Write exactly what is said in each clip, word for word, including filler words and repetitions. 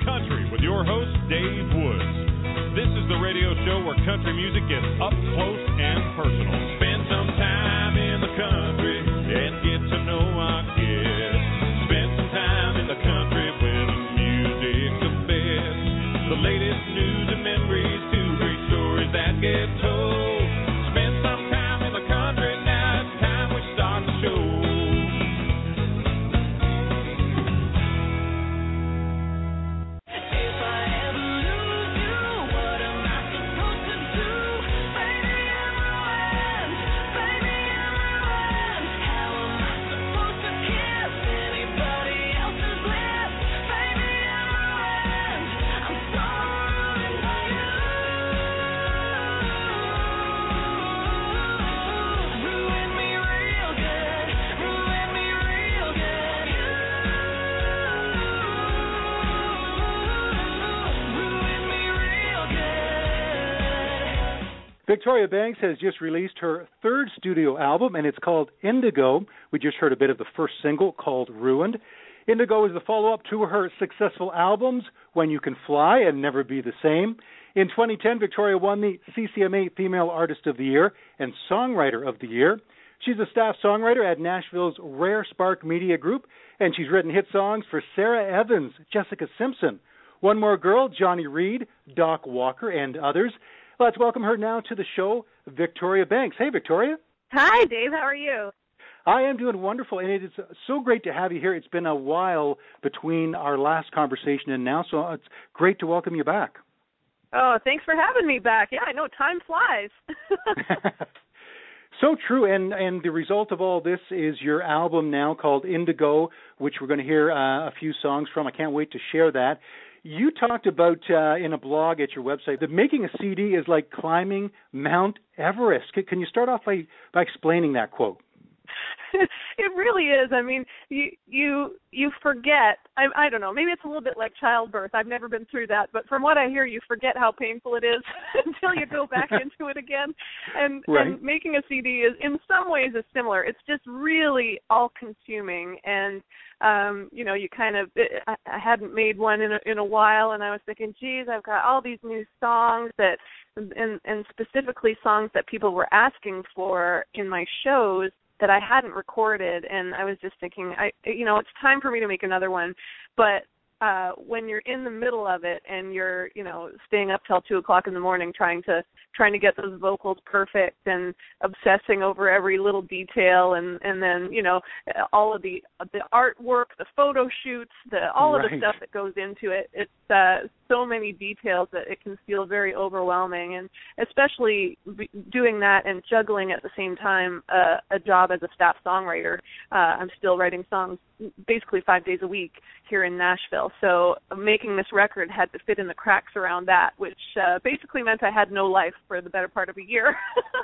Country with your host, Dave Woods. This is the radio show where country music gets up close and personal. Spend some time in the country and get to know our guests. Spend some time in the country where the music's the best. The latest news and memories, two great stories that get told. Spend some time in the country, now it's time we start the show. Victoria Banks has just released her third studio album, and it's called Indigo. We just heard a bit of the first single called Ruined. Indigo is the follow-up to her successful albums, When You Can Fly and Never Be the Same. In twenty ten, Victoria won the C C M A Female Artist of the Year and Songwriter of the Year. She's a staff songwriter at Nashville's Rare Spark Media Group, and she's written hit songs for Sarah Evans, Jessica Simpson, One More Girl, Johnny Reed, Doc Walker, and others. Let's welcome her now to the show, Victoria Banks. Hey, Victoria. Hi, Dave. How are you? I am doing wonderful, and it is so great to have you here. It's been a while between our last conversation and now, so it's great to welcome you back. Oh, thanks for having me back. Yeah, I know time flies. So true, and, and the result of all this is your album now called Indigo, which we're going to hear uh, a few songs from. I can't wait to share that. You talked about uh, in a blog at your website that making a C D is like climbing Mount Everest. Can, can you start off by, by explaining that quote? It really is. I mean, you you you forget. I I don't know. Maybe it's a little bit like childbirth. I've never been through that, but from what I hear, you forget how painful it is until you go back into it again. And, right. and making a C D is, in some ways, is similar. It's just really all-consuming, and um, you know, you kind of. It, I, I hadn't made one in a, in a while, and I was thinking, geez, I've got all these new songs that, and and specifically songs that people were asking for in my shows that I hadn't recorded, and I was just thinking, I, you know, it's time for me to make another one. But uh, when you're in the middle of it and you're, you know, staying up till two o'clock in the morning trying to trying to get those vocals perfect and obsessing over every little detail, and, and then, you know, all of the the artwork, the photo shoots, the all right. of the stuff that goes into it. It's uh, so many details that it can feel very overwhelming, and especially doing that and juggling at the same time uh, a job as a staff songwriter. Uh, I'm still writing songs basically five days a week here in Nashville, so making this record had to fit in the cracks around that, which uh, basically meant I had no life for the better part of a year.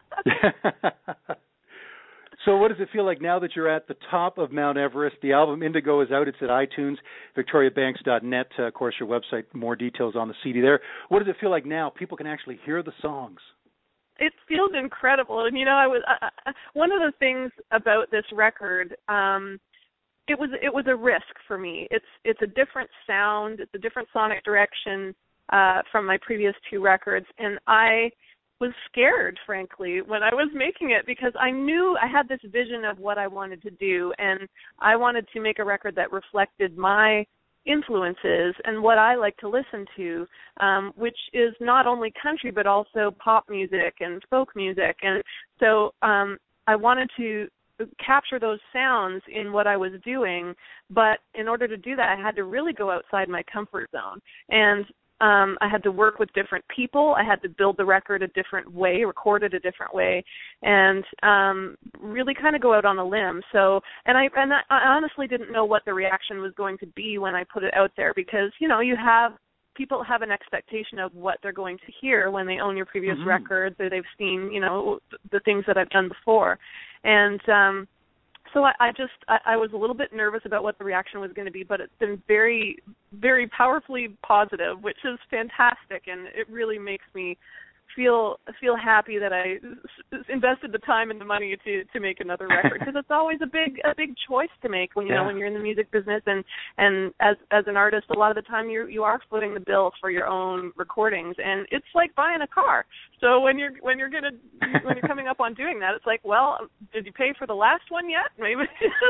So what does it feel like now that you're at the top of Mount Everest? The album Indigo is out. It's at iTunes, victoria banks dot net, uh, of course, your website, more details on the C D there. What does it feel like now? People can actually hear the songs. It feels incredible. And, you know, I was uh, one of the things about this record, um, it was it was a risk for me. It's it's a different sound. It's a different sonic direction uh, from my previous two records. And I was scared, frankly, when I was making it, because I knew I had this vision of what I wanted to do, and I wanted to make a record that reflected my influences and what I like to listen to, um, which is not only country but also pop music and folk music. And so um, I wanted to capture those sounds in what I was doing, but in order to do that, I had to really go outside my comfort zone. And Um, I had to work with different people. I had to build the record a different way, record it a different way, and um, really kind of go out on a limb. So, and I and I honestly didn't know what the reaction was going to be when I put it out there, because, you know, you have people have an expectation of what they're going to hear when they own your previous mm-hmm. records, or they've seen, you know, the things that I've done before, and um, So I, I just, I, I was a little bit nervous about what the reaction was going to be, but it's been very, very powerfully positive, which is fantastic, and it really makes me feel feel happy that I s- invested the time and the money to to make another record, because it's always a big a big choice to make when you yeah. know when you're in the music business, and and as as an artist, a lot of the time you you are footing the bill for your own recordings, and it's like buying a car. So when you're when you're gonna when you're coming up on doing that, it's like, well, did you pay for the last one yet? Maybe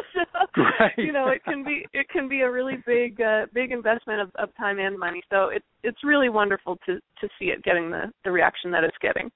so, right. you know, it can be it can be a really big uh, big investment of, of time and money. So it's it's really wonderful to to see it getting the, the reaction that it's getting.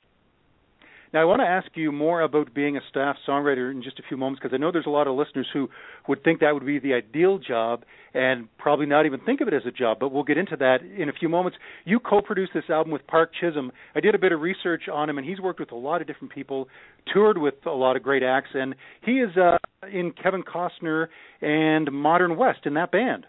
Now, I want to ask you more about being a staff songwriter in just a few moments, because I know there's a lot of listeners who would think that would be the ideal job and probably not even think of it as a job, but we'll get into that in a few moments. You co-produced this album with Park Chisholm. I did a bit of research on him, and he's worked with a lot of different people, toured with a lot of great acts, and he is uh, in Kevin Costner and Modern West in that band.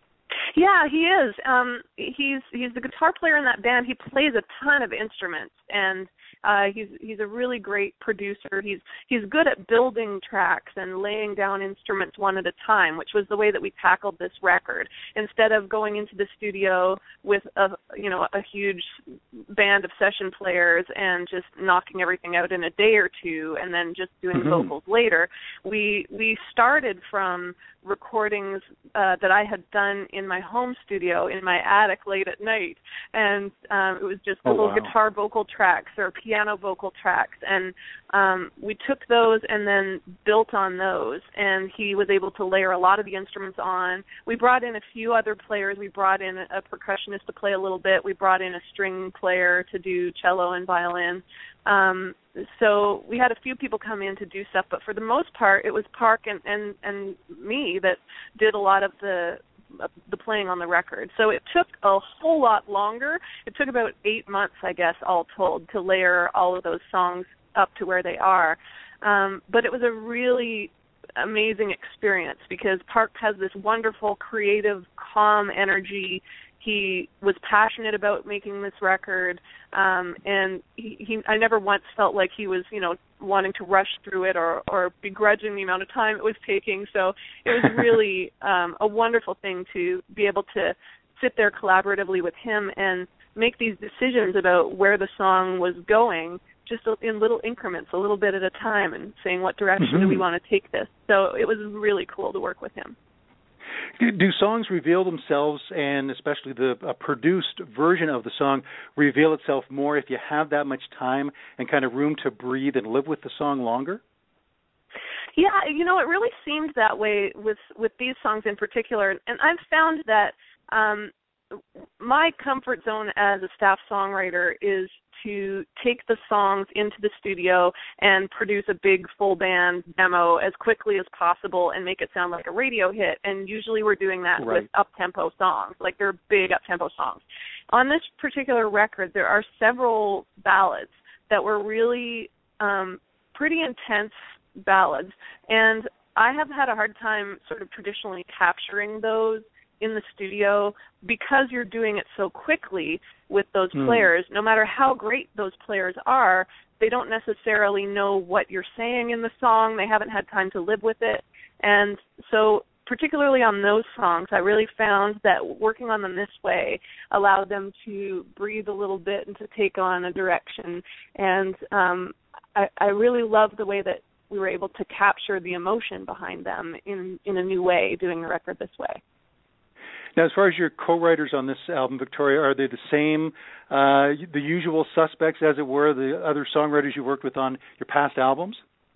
Yeah, he is. Um, he's he's the guitar player in that band. He plays a ton of instruments, and uh, he's he's a really great producer. He's he's good at building tracks and laying down instruments one at a time, which was the way that we tackled this record. Instead of going into the studio with a you know a huge band of session players and just knocking everything out in a day or two, and then just doing mm-hmm. vocals later, we we started from recordings uh, that I had done in my home studio in my attic late at night, and um, it was just oh, little wow. guitar vocal tracks or piano vocal tracks, and um, we took those and then built on those, and he was able to layer a lot of the instruments on. We brought in a few other players. We brought in a percussionist to play a little bit. We brought in a string player to do cello and violin. Um, so we had a few people come in to do stuff, but for the most part, it was Park and, and, and me that did a lot of the the playing on the record. So it took a whole lot longer. It took about eight months, I guess, all told, to layer all of those songs up to where they are. Um, but it was a really amazing experience because Park has this wonderful, creative, calm energy. He was passionate about making this record, um, and he, he, I never once felt like he was, you know, wanting to rush through it or, or begrudging the amount of time it was taking. So it was really um, a wonderful thing to be able to sit there collaboratively with him and make these decisions about where the song was going, just in little increments, a little bit at a time, and saying what direction mm-hmm. do we want to take this. So it was really cool to work with him. Do songs reveal themselves, and especially the uh, produced version of the song, reveal itself more if you have that much time and kind of room to breathe and live with the song longer? Yeah, you know, it really seemed that way with, with these songs in particular. And I've found that um, my comfort zone as a staff songwriter is to take the songs into the studio and produce a big full band demo as quickly as possible and make it sound like a radio hit. And usually we're doing that right. with up-tempo songs, like they're big up-tempo songs. On this particular record, there are several ballads that were really um, pretty intense ballads. And I have had a hard time sort of traditionally capturing those in the studio because you're doing it so quickly with those mm. players. No matter how great those players are, they don't necessarily know what you're saying in the song. They haven't had time to live with it. And so particularly on those songs, I really found that working on them this way allowed them to breathe a little bit and to take on a direction. And um, I, I really love the way that we were able to capture the emotion behind them in, in a new way, doing the record this way. Now, as far as your co-writers on this album, Victoria, are they the same, uh, the usual suspects, as it were, the other songwriters you worked with on your past albums?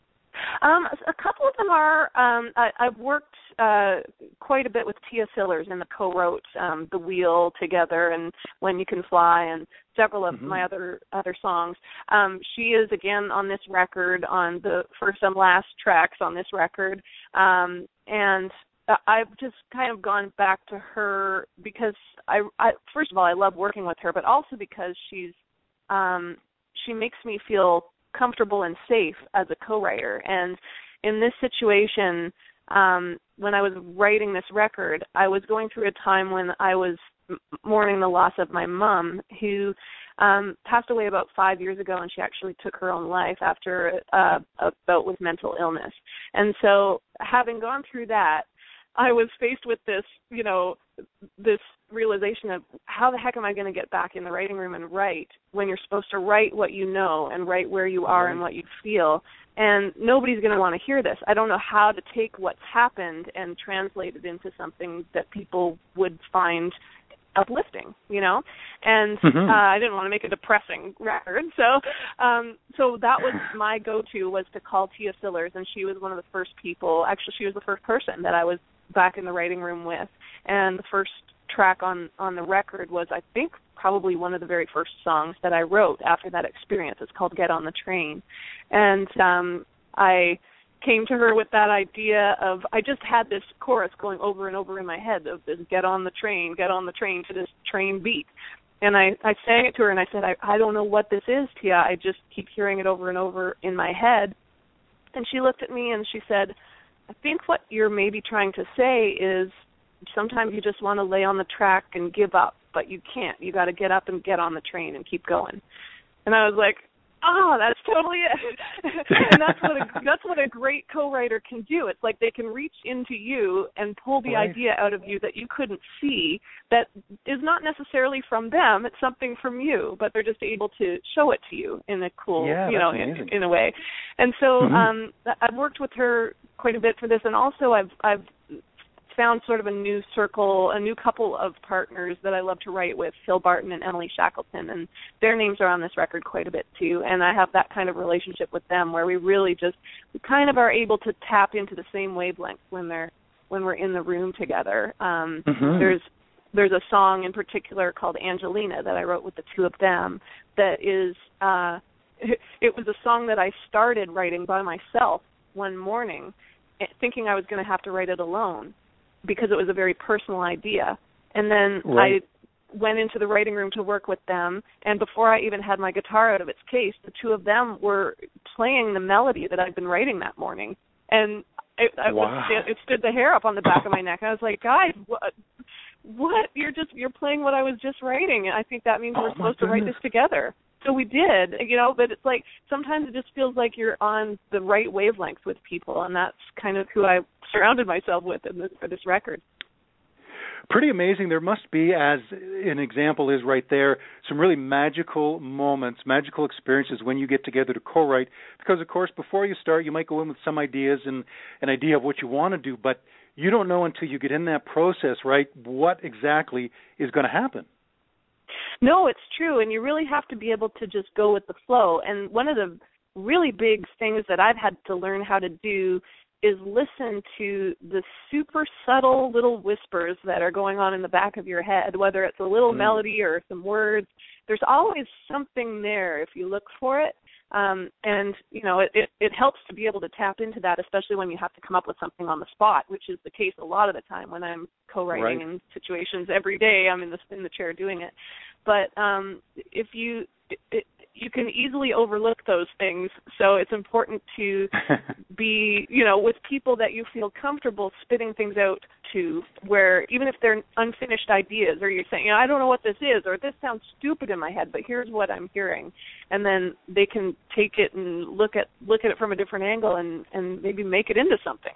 Um, a couple of them are. Um, I, I've worked uh, quite a bit with Tia Sillers and the co-wrote um, The Wheel together and When You Can Fly and several of mm-hmm. my other other songs. Um, she is, again, on this record, on the first and last tracks on this record. Um, and I've just kind of gone back to her because, I, I first of all, I love working with her, but also because she's um, she makes me feel comfortable and safe as a co-writer. And in this situation, um, when I was writing this record, I was going through a time when I was mourning the loss of my mom, who um, passed away about five years ago, and she actually took her own life after uh, a bout with mental illness. And so having gone through that, I was faced with this, you know, this realization of how the heck am I going to get back in the writing room and write when you're supposed to write what you know and write where you are right. and what you feel. And nobody's going to want to hear this. I don't know how to take what's happened and translate it into something that people would find uplifting, you know. And mm-hmm. uh, I didn't want to make a depressing record, so um, so that was my go-to, was to call Tia Sillers, and she was one of the first people. Actually, she was the first person that I was back in the writing room with, and the first track on on the record was, I think, probably one of the very first songs that I wrote after that experience. It's called Get on the Train. And um, I came to her with that idea of, I just had this chorus going over and over in my head of this get on the train, get on the train to this train beat. And I, I sang it to her, and I said, I, I don't know what this is, Tia. I just keep hearing it over and over in my head. And she looked at me and she said, I think what you're maybe trying to say is sometimes you just want to lay on the track and give up, but you can't. You got to get up and get on the train and keep going. And I was like, oh, that's totally it. And that's what a, that's what a great co-writer can do. It's like they can reach into you and pull the right. idea out of you that you couldn't see, that is not necessarily from them. It's something from you, but they're just able to show it to you in a cool, yeah, you know, in, in a way. And so mm-hmm. um, I've worked with her quite a bit for this, and also I've I've found sort of a new circle, a new couple of partners that I love to write with, Phil Barton and Emily Shackleton, and their names are on this record quite a bit too, and I have that kind of relationship with them where we really just, we kind of are able to tap into the same wavelength when they're, when we're in the room together. Um, mm-hmm. There's there's a song in particular called Angelina that I wrote with the two of them that is, uh, it, it was a song that I started writing by myself one morning, thinking I was going to have to write it alone, because it was a very personal idea. And then right. I went into the writing room to work with them, and before I even had my guitar out of its case, the two of them were playing the melody that I'd been writing that morning. And it, I wow. was, it stood the hair up on the back of my neck. I was like, guys, what? What? You're just you're playing what I was just writing, and I think that means we're oh, supposed to write this together. So we did, you know, but it's like sometimes it just feels like you're on the right wavelength with people, and that's kind of who I surrounded myself with in this, for this record. Pretty amazing. There must be, as an example is right there, some really magical moments, magical experiences when you get together to co-write, because, of course, before you start, you might go in with some ideas and an idea of what you want to do, but you don't know until you get in that process, right, what exactly is going to happen. No, it's true, and you really have to be able to just go with the flow. And one of the really big things that I've had to learn how to do is listen to the super subtle little whispers that are going on in the back of your head, whether it's a little mm. melody or some words. There's always something there if you look for it. Um, and, you know, it, it, it helps to be able to tap into that, especially when you have to come up with something on the spot, which is the case a lot of the time when I'm co-writing right. in situations every day. I'm in the, in the chair doing it. But um, if you it, you can easily overlook those things, so it's important to be, you know, with people that you feel comfortable spitting things out to, where even if they're unfinished ideas, or you're saying, you know, I don't know what this is, or this sounds stupid in my head, but here's what I'm hearing, and then they can take it and look at look at it from a different angle and, and maybe make it into something.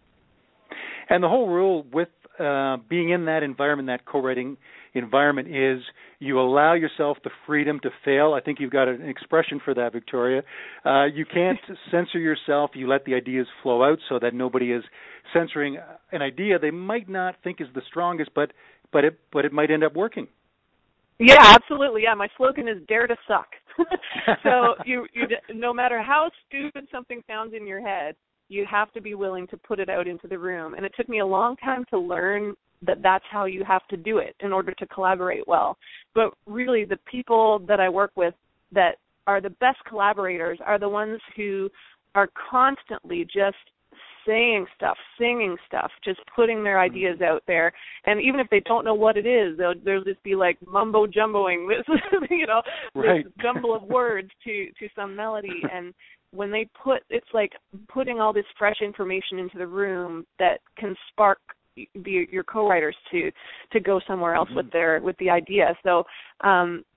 And the whole rule with uh, being in that environment, that co-writing environment, is you allow yourself the freedom to fail. I think you've got an expression for that, Victoria. Uh, you can't censor yourself. You let the ideas flow out so that nobody is censoring an idea they might not think is the strongest, but but it but it might end up working. Yeah, absolutely. Yeah, my slogan is "Dare to suck." So you, you, no matter how stupid something sounds in your head, you have to be willing to put it out into the room. And it took me a long time to learn that that's how you have to do it in order to collaborate well. But really, the people that I work with that are the best collaborators are the ones who are constantly just saying stuff, singing stuff, just putting their ideas out there. And even if they don't know what it is, they'll, they'll just be like mumbo-jumboing this, you know, right. this jumble of words to, to some melody. And when they put, it's like putting all this fresh information into the room that can spark the, your co-writers to to go somewhere else mm-hmm. with their with the idea. So um,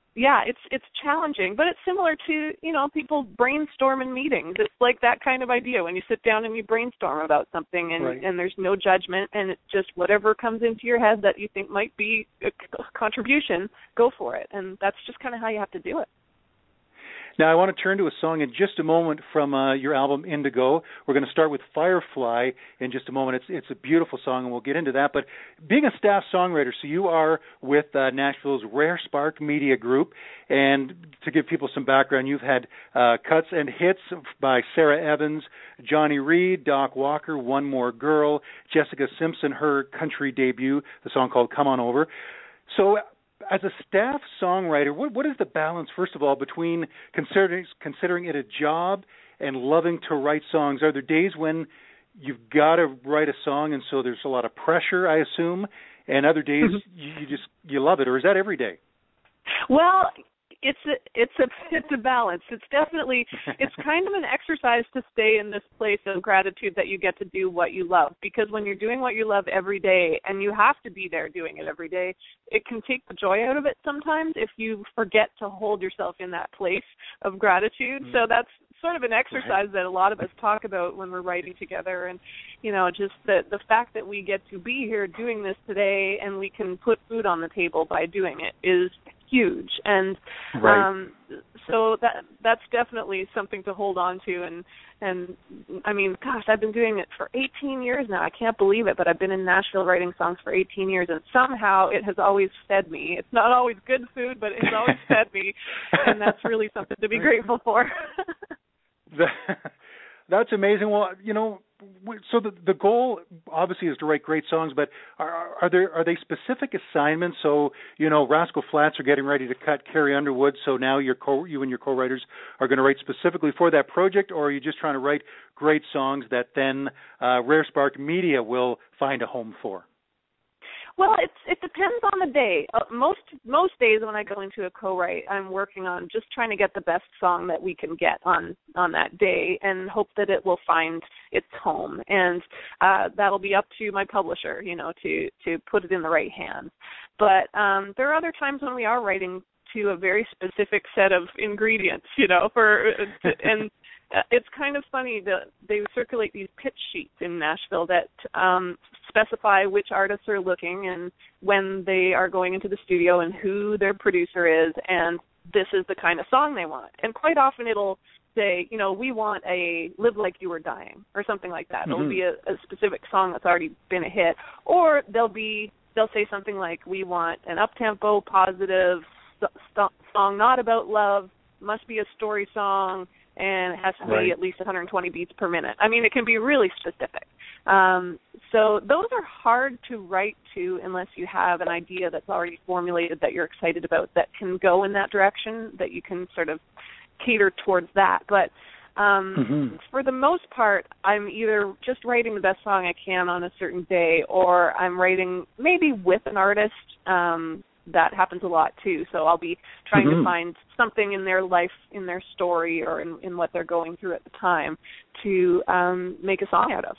yeah, it's it's challenging, but it's similar to, you know, people brainstorm in meetings. It's like that kind of idea when you sit down and you brainstorm about something, and, right. and there's no judgment, and it's just whatever comes into your head that you think might be a contribution, go for it. And that's just kind of how you have to do it. Now, I want to turn to a song in just a moment from uh, your album Indigo. We're going to start with Firefly in just a moment. It's it's a beautiful song, and we'll get into that. But being a staff songwriter, so you are with uh, Nashville's Rare Spark Media Group, and to give people some background, you've had uh, cuts and hits by Sarah Evans, Johnny Reed, Doc Walker, One More Girl, Jessica Simpson, her country debut, the song called Come On Over. So as a staff songwriter, what, what is the balance, first of all, between considering considering it a job and loving to write songs? Are there days when you've got to write a song, and so there's a lot of pressure, I assume, and other days you, you just you love it, or is that every day? Well, it's a it's a it's a balance. It's definitely it's kind of an exercise to stay in this place of gratitude that you get to do what you love, because when you're doing what you love every day, and you have to be there doing it every day, it can take the joy out of it sometimes if you forget to hold yourself in that place of gratitude. Mm-hmm. So that's sort of an exercise right. that a lot of us talk about when we're writing together, and you know, just the the fact that we get to be here doing this today, and we can put food on the table by doing it is huge. And right. um, so that that's definitely something to hold on to. And and I mean, gosh, I've been doing it for eighteen years now. I can't believe it, but I've been in Nashville writing songs for eighteen years, and somehow it has always fed me. It's not always good food, but it has always fed me, and that's really something to be grateful for. That's amazing. Well, you know, so the the goal obviously is to write great songs, but are, are there are they specific assignments? So, you know, Rascal Flatts are getting ready to cut Carrie Underwood, so now your co you and your co-writers are going to write specifically for that project, or are you just trying to write great songs that then uh, Rare Spark Media will find a home for? Well, it's, it depends on the day. Uh, most most days when I go into a co-write, I'm working on just trying to get the best song that we can get on, on that day, and hope that it will find its home. And uh, that'll be up to my publisher, you know, to, to put it in the right hands. But um, there are other times when we are writing to a very specific set of ingredients, you know, for and it's kind of funny that they circulate these pitch sheets in Nashville that um, specify which artists are looking and when they are going into the studio and who their producer is, and this is the kind of song they want. And quite often it'll say, you know, we want a Live Like You Were Dying or something like that. Mm-hmm. It'll be a, a specific song that's already been a hit. Or they'll be they'll say something like, we want an up-tempo, positive st- st- song not about love, must be a story song, and it has to be right. at least one hundred twenty beats per minute. I mean, it can be really specific. Um, so those are hard to write to unless you have an idea that's already formulated that you're excited about that can go in that direction, that you can sort of cater towards that. But um, mm-hmm. for the most part, I'm either just writing the best song I can on a certain day, or I'm writing maybe with an artist. Um, that happens a lot too. So I'll be trying mm-hmm. to find something in their life, in their story, or in, in what they're going through at the time to um, make a song out of.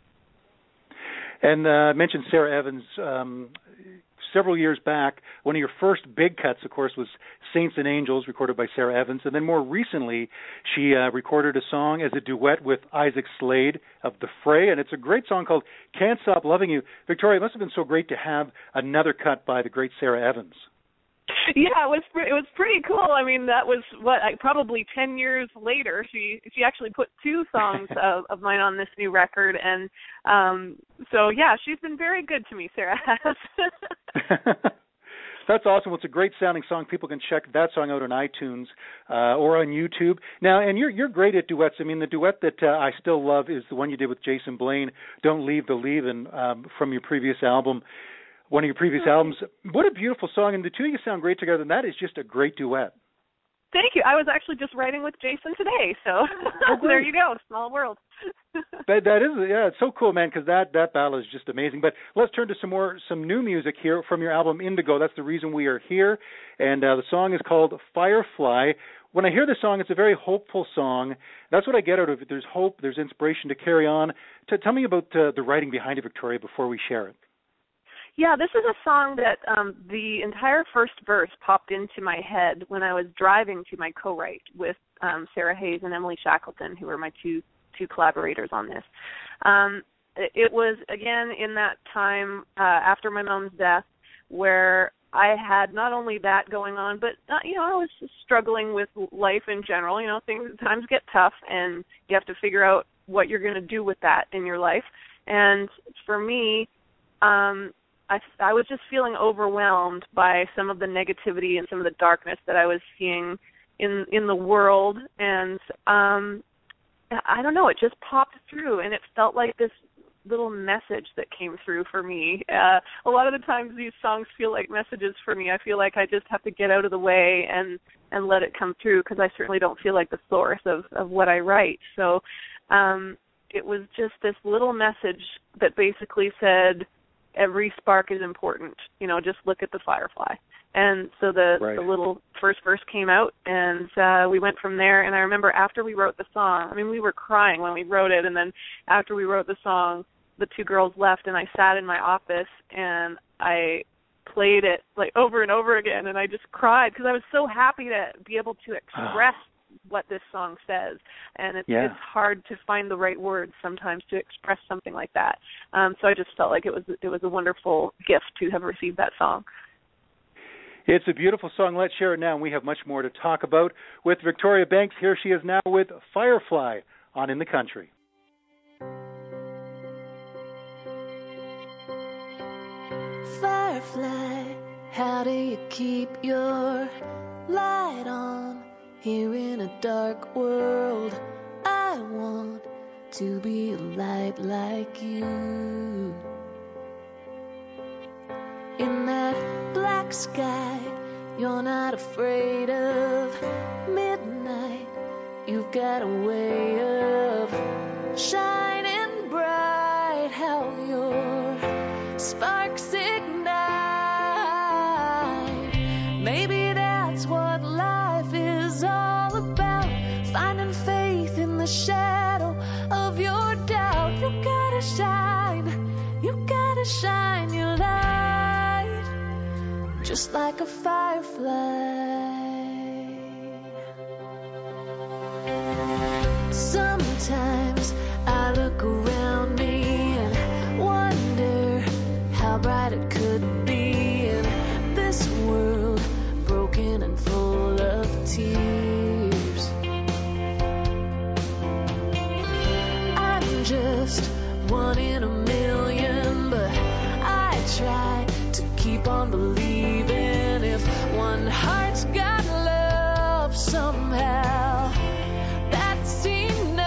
And uh, I mentioned Sarah Evans. Um, several years back, one of your first big cuts, of course, was Saints and Angels, recorded by Sarah Evans. And then more recently, she uh, recorded a song as a duet with Isaac Slade of The Fray. And it's a great song called Can't Stop Loving You. Victoria, it must have been so great to have another cut by the great Sarah Evans. Yeah, it was it was pretty cool. I mean, that was what I, probably ten years later. She she actually put two songs of, of mine on this new record, and um, so yeah, she's been very good to me, Sarah has. That's awesome. Well, it's a great sounding song. People can check that song out on iTunes uh, or on YouTube. Now, and you're you're great at duets. I mean, the duet that uh, I still love is the one you did with Jason Blaine, "Don't Leave the Leavin'," um, from your previous album. One of your previous albums. What a beautiful song, and the two of you sound great together, and that is just a great duet. Thank you. I was actually just writing with Jason today, so oh, there you go, small world. that, that is, yeah, it's so cool, man, because that, that battle is just amazing. But let's turn to some more, some new music here from your album Indigo. That's the reason we are here, and uh, the song is called Firefly. When I hear the song, it's a very hopeful song. That's what I get out of it. There's hope, there's inspiration to carry on. To, tell me about uh, the writing behind it, Victoria, before we share it. Yeah, this is a song that um, the entire first verse popped into my head when I was driving to my co-write with um, Sarah Hayes and Emily Shackleton, who were my two two collaborators on this. Um, it, it was, again, in that time uh, after my mom's death where I had not only that going on, but, uh, you know, I was struggling with life in general. You know, things times get tough, and you have to figure out what you're going to do with that in your life. And for me, um, I, I was just feeling overwhelmed by some of the negativity and some of the darkness that I was seeing in in the world. And um, I don't know, it just popped through, and it felt like this little message that came through for me. Uh, a lot of the times these songs feel like messages for me. I feel like I just have to get out of the way and, and let it come through, because I certainly don't feel like the source of, of what I write. So um, it was just this little message that basically said, every spark is important. You know, just look at the firefly. And so the, right. the little first verse came out, and uh, we went from there. And I remember after we wrote the song, I mean, we were crying when we wrote it, and then after we wrote the song, the two girls left, and I sat in my office, and I played it like over and over again, and I just cried because I was so happy to be able to express what this song says. And it's, yeah. it's hard to find the right words sometimes to express something like that. Um, so I just felt like it was it was a wonderful gift to have received that song. It's a beautiful song. Let's share it now, and we have much more to talk about with Victoria Banks. Here she is now with Firefly on In the Country. Firefly, how do you keep your light on here in a dark world? I want to be a light like you. In that black sky, you're not afraid of midnight. You've got a way of shining bright, how your sparks ignite. Maybe that's what life is all about, finding faith in the shadow of your doubt. You gotta shine, you gotta shine your light, just like a firefly. Sometimes I look around me and wonder how bright it could be in this world, broken and full of tears. I'm just one in a million, but I try to keep on believing. If one heart's got love somehow, that's enough.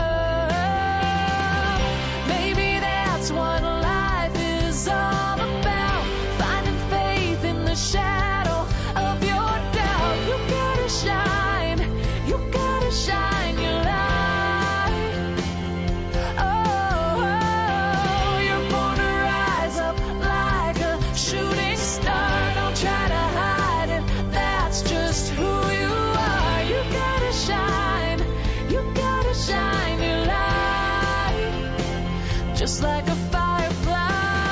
Maybe that's what life is all about, finding faith in the shadow of your doubt. You gotta shine, you gotta shine your light. Oh, oh, you're born to rise up like a shooting star. Don't try to hide it, that's just who you are. You gotta shine, you gotta shine your light, just like a firefly.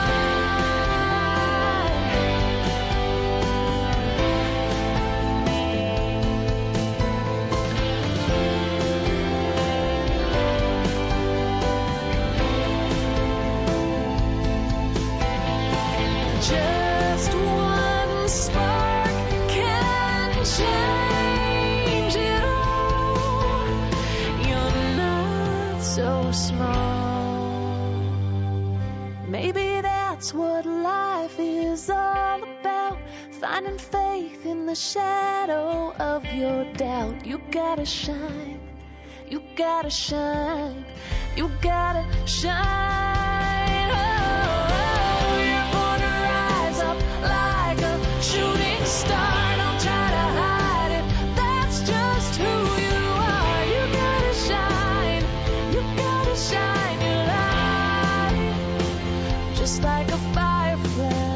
Just one spark can change it all. You're not so small. Maybe that's what life is all about, finding faith in the shadow of your doubt. You gotta shine, you gotta shine, you gotta shine. Oh, you're born to rise up like a shooting star. Don't try to hide it, that's just who you are. You gotta shine, you gotta shine your light, just like a firefly.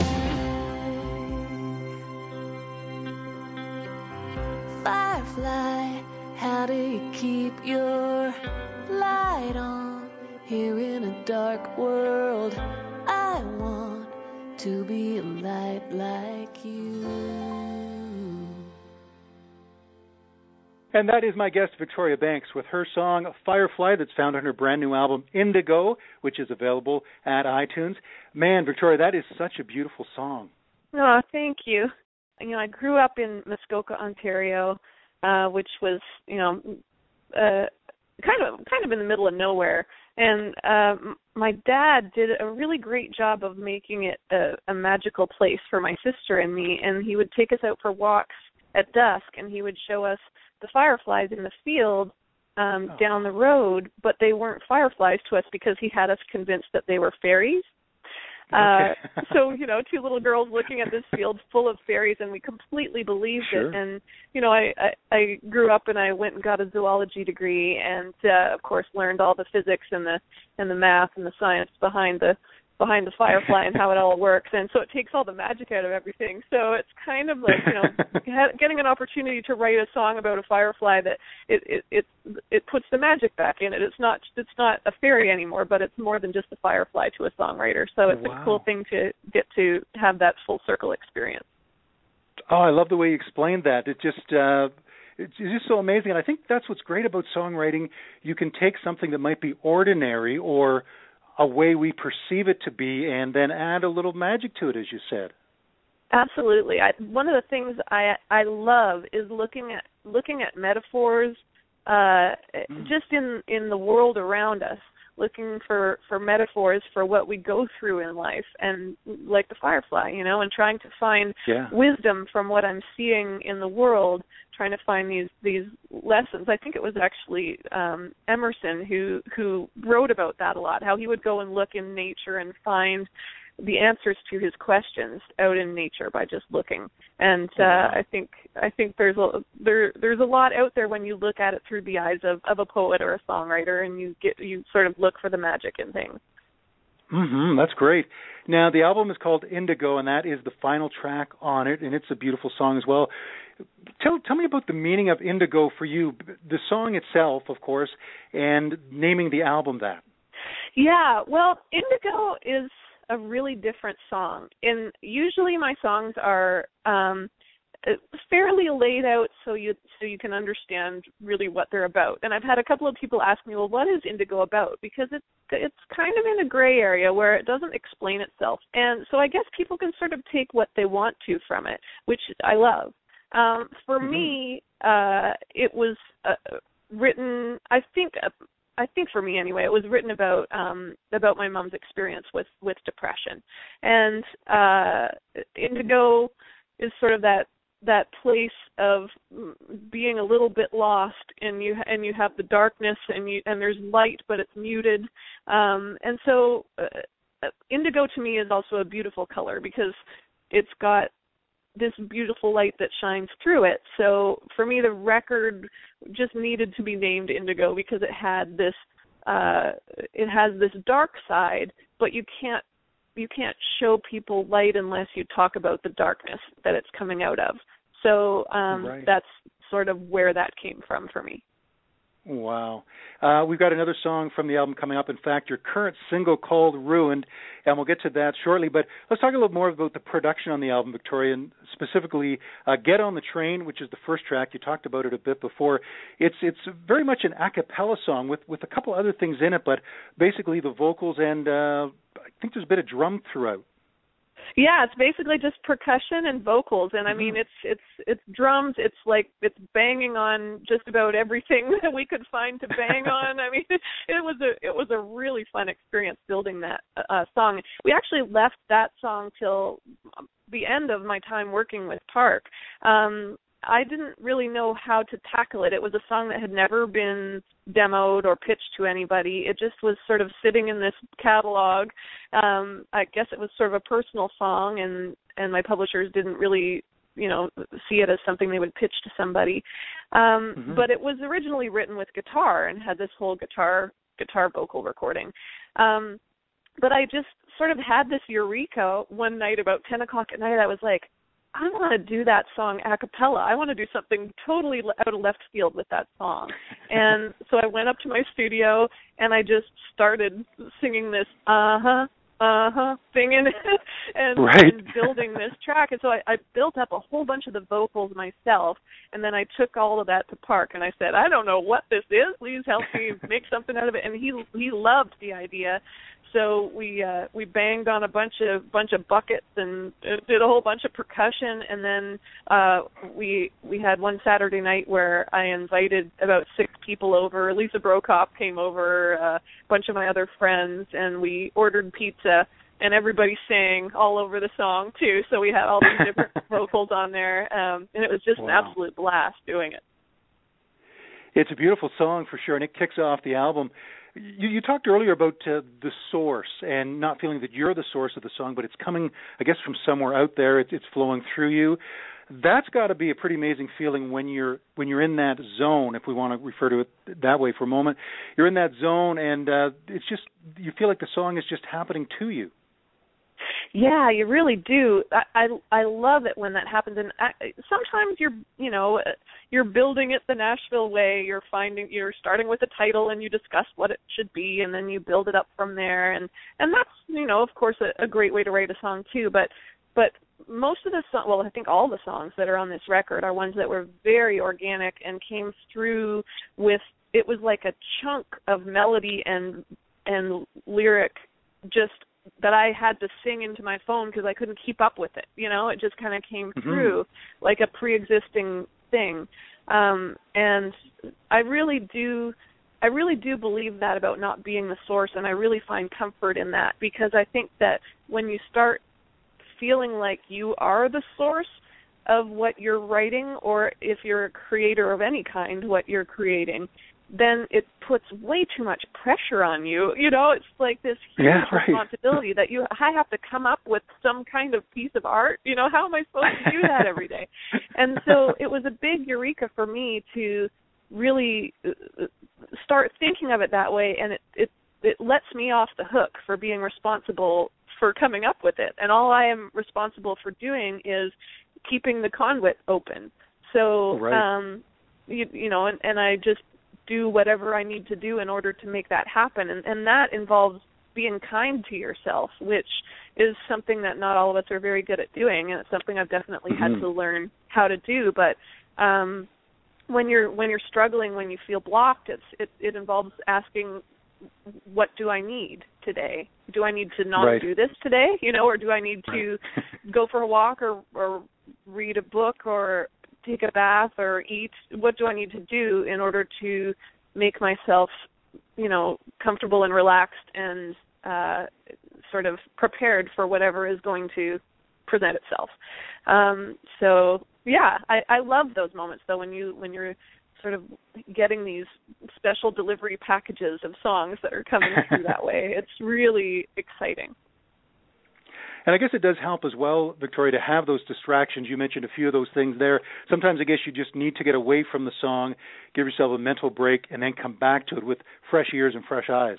Firefly, how do you keep your light on here in a dark world? I want to be a light like you. And that is my guest, Victoria Banks, with her song Firefly that's found on her brand new album Indigo, which is available at iTunes. Man, Victoria, that is such a beautiful song. Oh, thank you. You know, I grew up in Muskoka, Ontario, uh, which was, you know, uh, kind of kind of in the middle of nowhere. And uh, my dad did a really great job of making it a, a magical place for my sister and me. And he would take us out for walks at dusk, and he would show us the fireflies in the field um, oh. down the road, but they weren't fireflies to us because he had us convinced that they were fairies. Uh, okay. So, you know, two little girls looking at this field full of fairies, and we completely believed sure. it. And, you know, I, I, I grew up and I went and got a zoology degree and, uh, of course, learned all the physics and the and the math and the science behind the behind the firefly and how it all works. And so it takes all the magic out of everything. So it's kind of like, you know, getting an opportunity to write a song about a firefly that it it it, it puts the magic back in it. It's not it's not a fairy anymore, but it's more than just a firefly to a songwriter. So it's wow. a cool thing to get to have that full circle experience. Oh, I love the way you explained that. It just uh it's just so amazing. And I think that's what's great about songwriting. You can take something that might be ordinary or a way we perceive it to be, and then add a little magic to it, as you said. Absolutely. I, one of the things I I love is looking at looking at metaphors, uh, mm. just in, in the world around us, looking for, for metaphors for what we go through in life, and like the firefly, you know, and trying to find yeah. wisdom from what I'm seeing in the world, trying to find these these lessons. I think it was actually um, Emerson who who wrote about that a lot, how he would go and look in nature and find the answers to his questions out in nature by just looking. And uh, wow. I think I think there's a there there's a lot out there when you look at it through the eyes of, of a poet or a songwriter, and you get you sort of look for the magic in things. Mm-hmm, that's great. Now, the album is called Indigo, and that is the final track on it, and it's a beautiful song as well. Tell tell me about the meaning of Indigo for you, the song itself, of course, and naming the album that. Yeah, well, Indigo is a really different song. And usually my songs are um, fairly laid out so you so you can understand really what they're about. And I've had a couple of people ask me, well, what is Indigo about? Because it's it's kind of in a gray area where it doesn't explain itself. And so I guess people can sort of take what they want to from it, which I love. Um, for mm-hmm. me, uh, it was uh, written, I think, uh, I think for me anyway, it was written about um, about my mom's experience with, with depression. And uh, Indigo is sort of that that place of being a little bit lost, and you and you have the darkness, and you and there's light, but it's muted. Um, and so uh, indigo to me is also a beautiful color because it's got this beautiful light that shines through it. So for me, the record just needed to be named Indigo because it had this uh, it has this dark side, but you can't you can't show people light unless you talk about the darkness that it's coming out of. So um, right. that's sort of where that came from for me. Wow. Uh, we've got another song from the album coming up. In fact, your current single called Ruined, and we'll get to that shortly. But let's talk a little more about the production on the album, Victoria, and specifically uh, Get on the Train, which is the first track. You talked about it a bit before. It's it's very much an a cappella song with, with a couple other things in it, but basically the vocals and uh, I think there's a bit of drum throughout. Yeah, it's basically just percussion and vocals, and I mean, mm-hmm. it's it's it's drums. It's like it's banging on just about everything that we could find to bang on. I mean, it was a it was a really fun experience building that uh, song. We actually left that song till the end of my time working with Park. Um, I didn't really know how to tackle it. It was a song that had never been demoed or pitched to anybody. It just was sort of sitting in this catalog. Um, I guess it was sort of a personal song, and, and my publishers didn't really, you know, see it as something they would pitch to somebody. Um, mm-hmm. But it was originally written with guitar and had this whole guitar guitar vocal recording. Um, but I just sort of had this eureka one night about ten o'clock at night. I was like, I want to do that song a cappella. I want to do something totally out of left field with that song. And so I went up to my studio and I just started singing this uh-huh, uh-huh, singing and, right. and building this track. And so I, I built up a whole bunch of the vocals myself, and then I took all of that to Park, and I said, I don't know what this is. Please help me make something out of it. And he he loved the idea. So we uh, we banged on a bunch of bunch of buckets and did a whole bunch of percussion, and then uh, we we had one Saturday night where I invited about six people over. Lisa Brokop came over, a bunch of my other friends, and we ordered pizza, and everybody sang all over the song too. So we had all these different vocals on there, um, and it was just wow. an absolute blast doing it. It's a beautiful song for sure, and it kicks off the album. You, you talked earlier about uh, the source and not feeling that you're the source of the song, but it's coming, I guess, from somewhere out there. It's, it's flowing through you. That's got to be a pretty amazing feeling when you're when you're in that zone, if we want to refer to it that way for a moment. You're in that zone, and uh, it's just you feel like the song is just happening to you. Yeah, you really do. I, I I love it when that happens. And I, sometimes you're, you know, you're building it the Nashville way. You're finding, you're starting with a title and you discuss what it should be, and then you build it up from there. And and that's, you know, of course, a, a great way to write a song too. But but most of the songs, well, I think all the songs that are on this record are ones that were very organic and came through with. It was like a chunk of melody and and lyric just that I had to sing into my phone because I couldn't keep up with it. You know, it just kind of came mm-hmm. through like a pre-existing thing. Um, and I really do, I really do believe that about not being the source, and I really find comfort in that, because I think that when you start feeling like you are the source of what you're writing, or if you're a creator of any kind, what you're creating, then it puts way too much pressure on you. You know, it's like this huge yeah, right. responsibility that you I have to come up with some kind of piece of art. You know, how am I supposed to do that every day? And so it was a big eureka for me to really start thinking of it that way, and it, it, it lets me off the hook for being responsible for coming up with it. And all I am responsible for doing is keeping the conduit open. So, right. um, you, you know, and, and I just do whatever I need to do in order to make that happen. And, and that involves being kind to yourself, which is something that not all of us are very good at doing, and it's something I've definitely mm-hmm. had to learn how to do. But um, when you're when you're struggling, when you feel blocked, it's it, it involves asking, what do I need today? Do I need to not right. do this today, you know, or do I need to go for a walk or, or read a book or take a bath or eat? What do I need to do in order to make myself, you know, comfortable and relaxed and uh, sort of prepared for whatever is going to present itself? Um, so yeah, I, I love those moments though, when you when you're sort of getting these special delivery packages of songs that are coming through that way. It's really exciting. And I guess it does help as well, Victoria, to have those distractions. You mentioned a few of those things there. Sometimes I guess you just need to get away from the song, give yourself a mental break, and then come back to it with fresh ears and fresh eyes.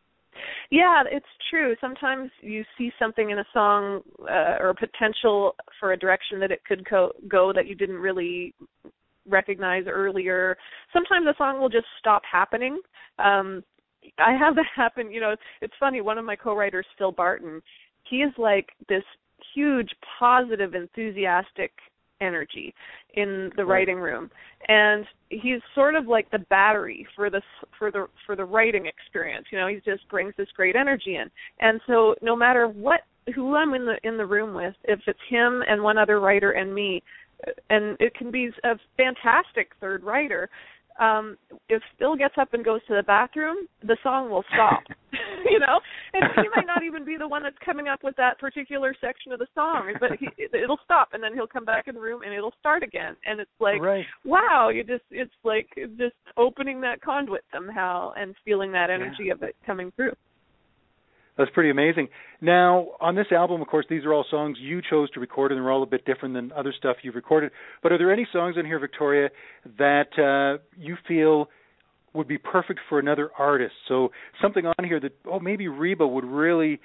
Yeah, it's true. Sometimes you see something in a song uh, or potential for a direction that it could co- go that you didn't really recognize earlier. Sometimes a song will just stop happening. Um, I have that happen. You know, it's funny. One of my co-writers, Phil Barton, he is like this huge, positive, enthusiastic energy in the writing room, and he's sort of like the battery for the for the for the writing experience. You know, he just brings this great energy in, and so no matter what, who I'm in the in the room with, if it's him and one other writer and me, and it can be a fantastic third writer. Um, if Phil gets up and goes to the bathroom, the song will stop, you know? And he might not even be the one that's coming up with that particular section of the song, but he, it'll stop, and then he'll come back in the room, and it'll start again. And it's like, right. wow, you just it's like just opening that conduit somehow and feeling that energy yeah. of it coming through. That's pretty amazing. Now, on this album, of course, these are all songs you chose to record, and they're all a bit different than other stuff you've recorded. But are there any songs in here, Victoria, that uh, you feel would be perfect for another artist? So something on here that, oh, maybe Reba would really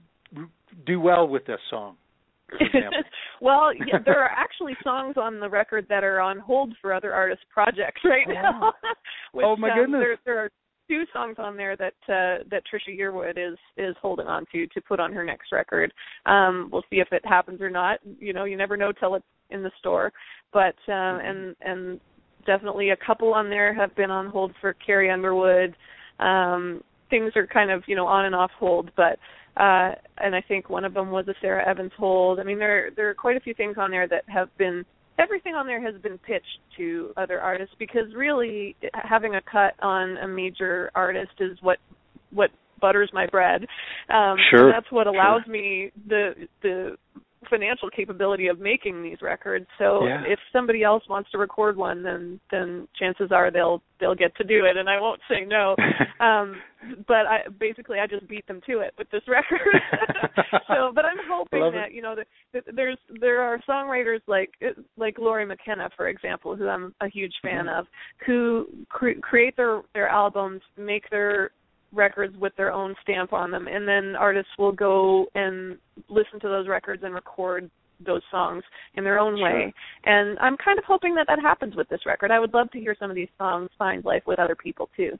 do well with this song, for example. Well, yeah, there are actually songs on the record that are on hold for other artists' projects right now. Oh, Which, oh my um, goodness. There, there are two songs on there that uh, that Trisha Yearwood is is holding on to to put on her next record. Um, we'll see if it happens or not. You know, you never know till it's in the store. But um, mm-hmm. and and definitely a couple on there have been on hold for Carrie Underwood. Um, things are kind of, you know, on and off hold, but uh, and I think one of them was a Sarah Evans hold. I mean, there there are quite a few things on there that have been. Everything on there has been pitched to other artists because really having a cut on a major artist is what what butters my bread. Um, sure. That's what allows sure. me the the financial capability of making these records. So yeah. if somebody else wants to record one, then then chances are they'll they'll get to do it, and I won't say no. um, but I basically I just beat them to it with this record. So, but I'm hoping Love that it. you know that, that there's there are songwriters like like Laurie McKenna, for example, who I'm a huge fan mm-hmm. of, who cre- create their their albums, make their records with their own stamp on them, and then artists will go and listen to those records and record those songs in their own sure. way. And I'm kind of hoping that that happens with this record. I would love to hear some of these songs find life with other people too.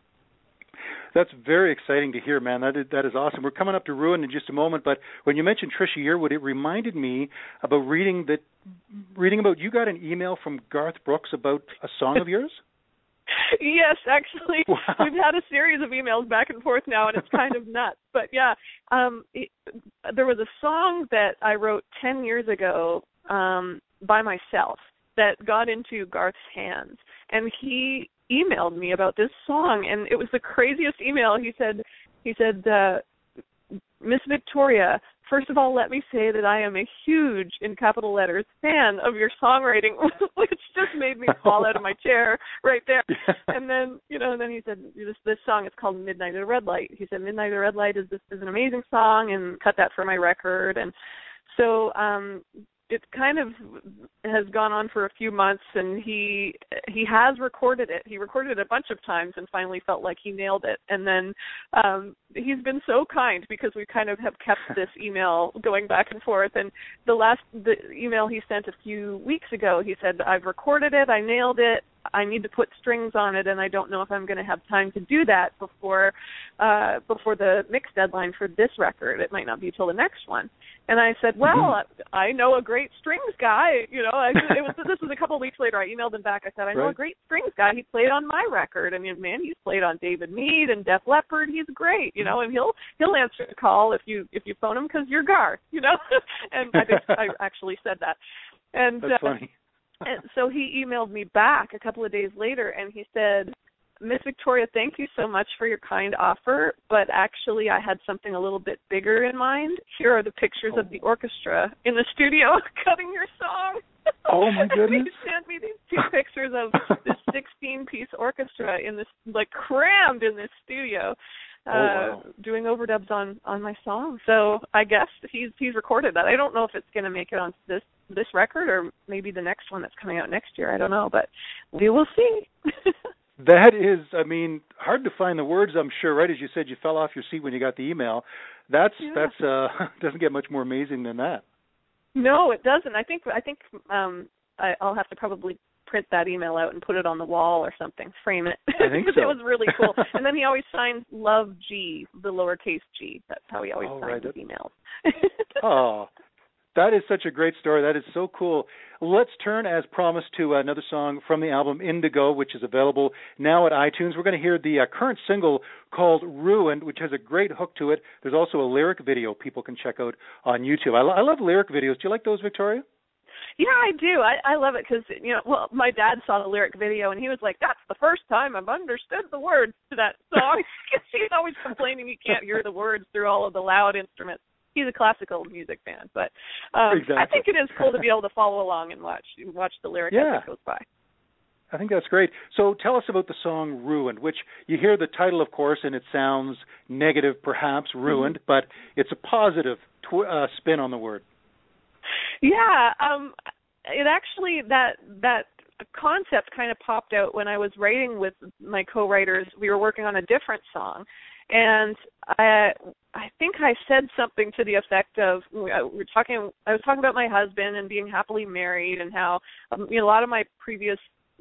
That's very exciting to hear, man. That is, that is awesome. We're coming up to Ruin in just a moment, but when you mentioned Trisha Yearwood, it reminded me about reading that reading about you got an email from Garth Brooks about a song of yours. Yes, actually, wow. we've had a series of emails back and forth now, and it's kind of nuts. But yeah, um, it, there was a song that I wrote ten years ago um, by myself that got into Garth's hands, and he emailed me about this song, and it was the craziest email. He said, he said, uh, Miss Victoria, first of all, let me say that I am a huge, in capital letters, fan of your songwriting, which just made me fall out of my chair right there. Yeah. And then, you know, and then he said, this this song is called Midnight at a Red Light. He said, Midnight at a Red Light is this is an amazing song, and cut that for my record. And so um, it kind of has gone on for a few months, and he he has recorded it. He recorded it a bunch of times and finally felt like he nailed it. And then um, he's been so kind because we kind of have kept this email going back and forth. And the last the email he sent a few weeks ago, he said, I've recorded it, I nailed it, I need to put strings on it, and I don't know if I'm going to have time to do that before uh, before the mix deadline for this record. It might not be till the next one. And I said, well, mm-hmm. I know a great strings guy. You know, I, it was, this was a couple of weeks later. I emailed him back. I said, I know right. a great strings guy. He played on my record. I mean, man, he's played on David Mead and Def Leppard. He's great, you know, and he'll he'll answer the call if you if you phone him because you're Garth, you know. And I think I actually said that. And that's uh, funny. And so he emailed me back a couple of days later, and he said, Miss Victoria, thank you so much for your kind offer, but actually I had something a little bit bigger in mind. Here are the pictures oh. of the orchestra in the studio cutting your song. Oh, my goodness. He sent me these two pictures of this sixteen-piece orchestra in this, like, crammed in this studio. Uh, oh, wow. Doing overdubs on, on my song. So I guess he's he's recorded that. I don't know if it's going to make it on this this record or maybe the next one that's coming out next year. I don't know, but we will see. That is, I mean, hard to find the words, I'm sure, right? As you said, you fell off your seat when you got the email. That's yeah. that's uh doesn't get much more amazing than that. No, it doesn't. I think I think um I, I'll have to probably print that email out and put it on the wall or something, frame it. I think so. It was really cool. And then he always signs Love G, the lowercase G. That's how he always oh, signs right. his emails. Oh, that is such a great story. That is so cool. Let's turn, as promised, to another song from the album Indigo, which is available now at iTunes. We're going to hear the uh, current single called Ruined, which has a great hook to it. There's also a lyric video people can check out on YouTube. I, lo- I love lyric videos. Do you like those, Victoria? Yeah, I do. I, I love it because, you know, well, my dad saw the lyric video, and he was like, that's the first time I've understood the words to that song. He's always complaining he can't hear the words through all of the loud instruments. He's a classical music fan, but um, exactly. I think it is cool to be able to follow along and watch watch the lyric yeah. as it goes by. I think that's great. So tell us about the song Ruined, which you hear the title, of course, and it sounds negative, perhaps, ruined, mm-hmm. but it's a positive tw- uh, spin on the word. Yeah, um, it actually, that that concept kind of popped out when I was writing with my co-writers. We were working on a different song, and I I think I said something to the effect of, we were talking, I was talking about my husband and being happily married and how, um, you know, a lot of my previous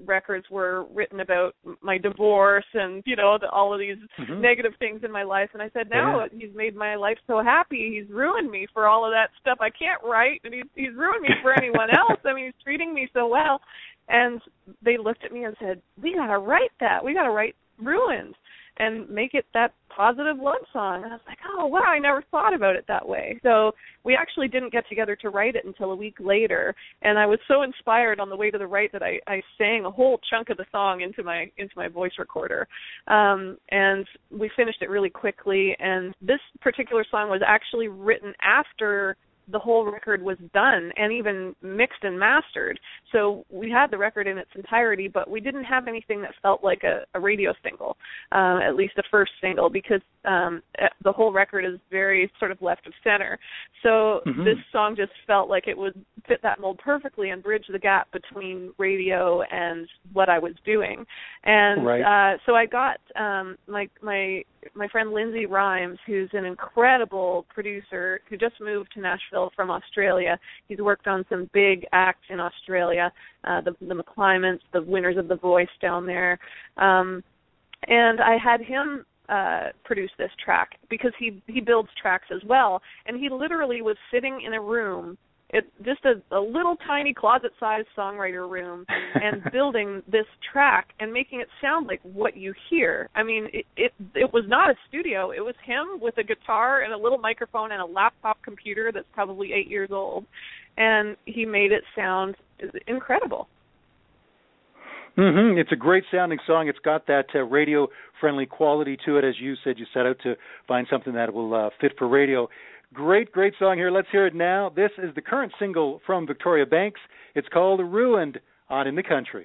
records were written about my divorce and, you know, the, all of these mm-hmm. negative things in my life. And I said, now yeah. he's made my life so happy. He's ruined me for all of that stuff I can't write, and he's, he's ruined me for anyone else. I mean, he's treating me so well. And they looked at me and said, we got to write that. We got to write Ruined and make it that positive love song. And I was like, oh, wow, I never thought about it that way. So we actually didn't get together to write it until a week later. And I was so inspired on the way to the right that I, I sang a whole chunk of the song into my into my voice recorder. Um, and we finished it really quickly. And this particular song was actually written after the whole record was done and even mixed and mastered. So we had the record in its entirety, but we didn't have anything that felt like a, a radio single, uh, at least the first single, because um, the whole record is very sort of left of center. So mm-hmm. this song just felt like it would fit that mold perfectly and bridge the gap between radio and what I was doing. And right. uh, so I got um, my my my friend Lindsay Rhymes, who's an incredible producer who just moved to Nashville from Australia. He's worked on some big acts in Australia, uh, the, the McClyments, the winners of The Voice down there. Um, and I had him uh, produce this track because he, he builds tracks as well. And he literally was sitting in a room, it, just a, a little tiny closet-sized songwriter room, and building this track and making it sound like what you hear. I mean, it, it it was not a studio. It was him with a guitar and a little microphone and a laptop computer that's probably eight years old, and he made it sound incredible. Mm-hmm. It's a great sounding song. It's got that uh, radio-friendly quality to it. As you said, you set out to find something that will uh, fit for radio. Great, great song here. Let's hear it now. This is the current single from Victoria Banks. It's called Ruined on In the Country.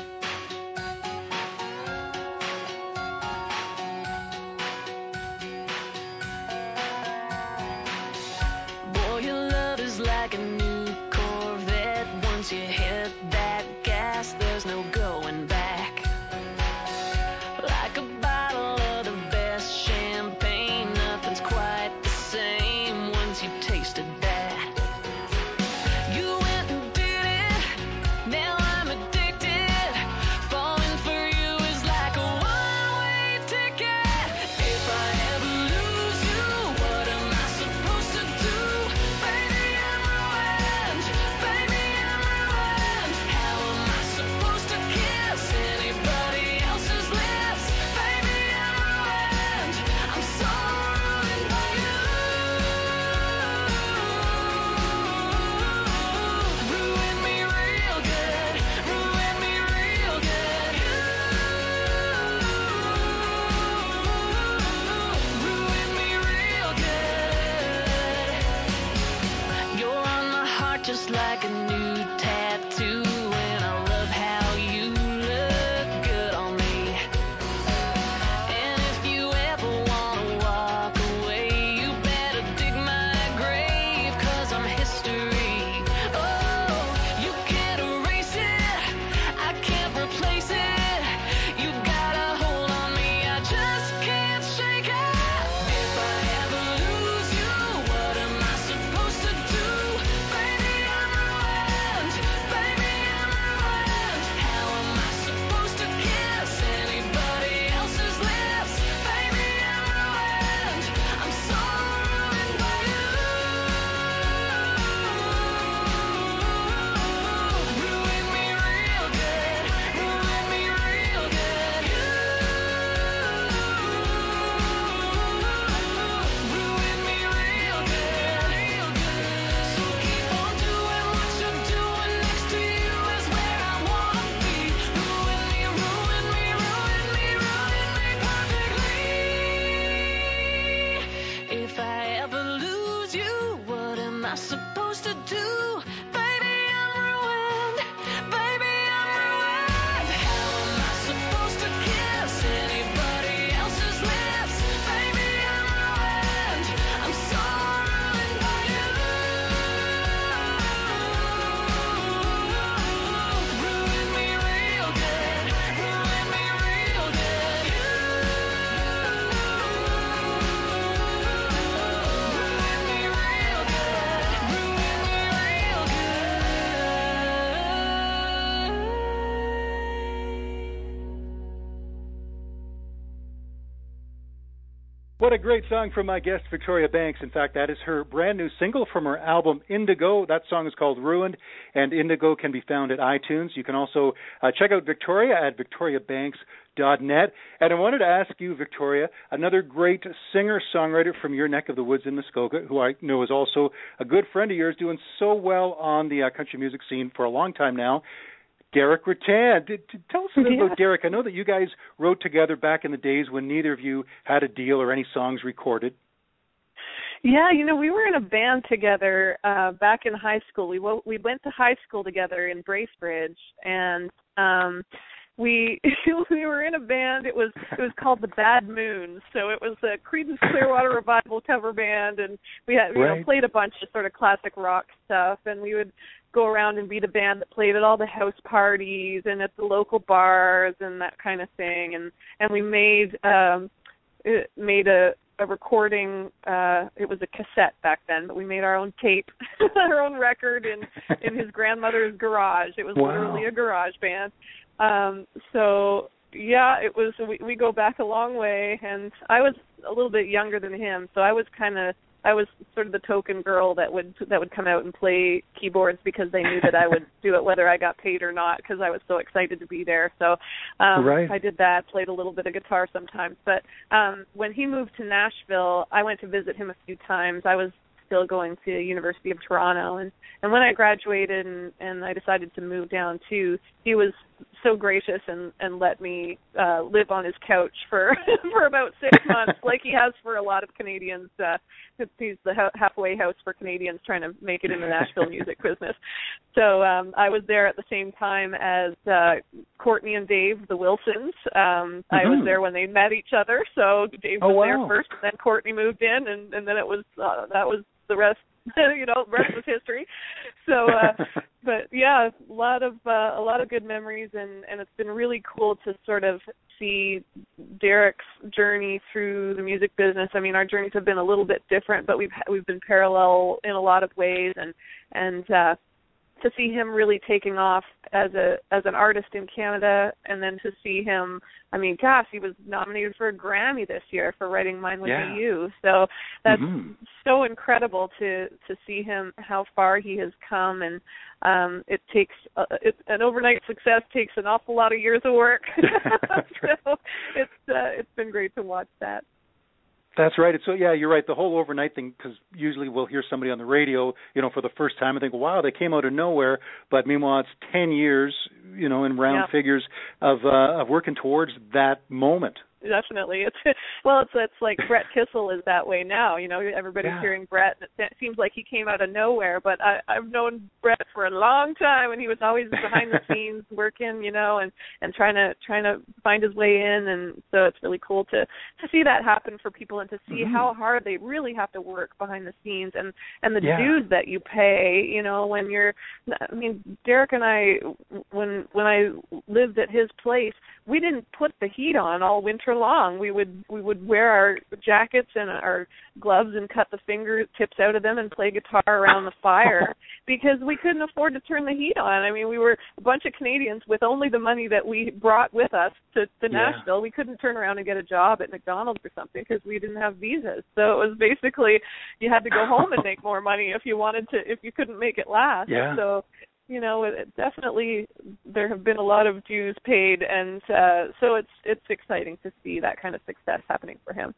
Boy, your love is like a new Corvette. Once you hit that gas, there's no going back. Like a bottle of the best champagne, nothing's quite the same. You tasted that. You went and did it. Now I'm addicted. Falling for you is like a one-way ticket. If I ever lose you, what am I supposed to do? Baby, I'm ruined. Baby, I'm ruined. How am I supposed to kiss anybody else's lips? Baby, I'm ruined. I'm so ruined by you. Just like a new tattoo, and I love how you look good on me. And if you ever wanna walk away, you better dig my grave, 'cause I'm history. Oh, you can't erase it, I can't replace it. You got a hold on me, I just can't shake it. If I ever lose you, what am I supposed to do? Baby, supposed to do? Baby, I'm ruined. Baby, I'm ruined. How am I supposed to kiss anybody else's lips? Baby, I'm ruined. I'm so ruined by you. Ruin me real good. Ruin me real good. Ruin me real good. Ruin me real good. What a great song from my guest, Victoria Banks. In fact, that is her brand new single from her album, Indigo. That song is called Ruined, and Indigo can be found at iTunes. You can also uh, check out Victoria at victoria banks dot net. And I wanted to ask you, Victoria, another great singer-songwriter from your neck of the woods in Muskoka, who I know is also a good friend of yours, doing so well on the uh, country music scene for a long time now. Derek Rattan. Did, did, tell us a bit yeah. about Derek. I know that you guys wrote together back in the days when neither of you had a deal or any songs recorded. Yeah, you know, we were in a band together uh, back in high school. We w- we went to high school together in Bracebridge, and um, we we were in a band. It was it was called the Bad Moons. So it was a Creedence Clearwater Revival cover band, and we had you right. know played a bunch of sort of classic rock stuff, and we would go around and be the band that played at all the house parties and at the local bars and that kind of thing. And and we made um, it made a, a recording. Uh, it was a cassette back then, but we made our own tape, our own record in in his grandmother's garage. It was wow. literally a garage band. Um, so yeah, it was. We, we go back a long way, and I was a little bit younger than him, so I was kind of. I was sort of the token girl that would that would come out and play keyboards because they knew that I would do it whether I got paid or not, because I was so excited to be there. So um, right. I did that, played a little bit of guitar sometimes. But um, when he moved to Nashville, I went to visit him a few times. I was still going to the University of Toronto, and, and when I graduated and, and I decided to move down too, he was so gracious and, and let me uh, live on his couch for for about six months, like he has for a lot of Canadians. Uh, he's the ha- halfway house for Canadians trying to make it in the Nashville music business. So um, I was there at the same time as uh, Courtney and Dave, the Wilsons. Um, mm-hmm. I was there when they met each other. So Dave oh, was wow. there first, and then Courtney moved in, and, and then it was uh, that was the rest. you know, the rest was history. So, uh, but yeah, a lot of uh, a lot of good memories, and, and it's been really cool to sort of see Derek's journey through the music business. I mean, our journeys have been a little bit different, but we've we've been parallel in a lot of ways, and and uh, to see him really taking off as a as an artist in Canada, and then to see him, I mean, gosh, he was nominated for a Grammy this year for writing Mine Would yeah. Be You. So that's mm-hmm. so incredible to to see him, how far he has come, and um, it takes uh, it, an overnight success takes an awful lot of years of work. So it's uh, it's been great to watch that. That's right. So yeah, you're right. The whole overnight thing, because usually we'll hear somebody on the radio, you know, for the first time and think, wow, they came out of nowhere. But meanwhile, it's ten years, you know, in round yeah. figures of uh, of working towards that moment. Definitely. It's well, it's it's like Brett Kissel is that way now. You know, everybody's yeah. hearing Brett. It seems like he came out of nowhere, but I, I've known Brett for a long time, and he was always behind the scenes working, you know, and, and trying to trying to find his way in. And so it's really cool to, to see that happen for people, and to see mm-hmm. how hard they really have to work behind the scenes, and and the yeah. dues that you pay. You know, when you're, I mean, Derek and I, when when I lived at his place, we didn't put the heat on all winter long. We would we would wear our jackets and our gloves and cut the fingertips out of them and play guitar around the fire because we couldn't afford to turn the heat on. I mean, we were a bunch of Canadians with only the money that we brought with us to, to yeah. Nashville. We couldn't turn around and get a job at McDonald's or something because we didn't have visas. So it was basically you had to go home and make more money if you wanted to, if you couldn't make it last. Yeah. So you know, it, definitely there have been a lot of dues paid, and uh, so it's it's exciting to see that kind of success happening for him.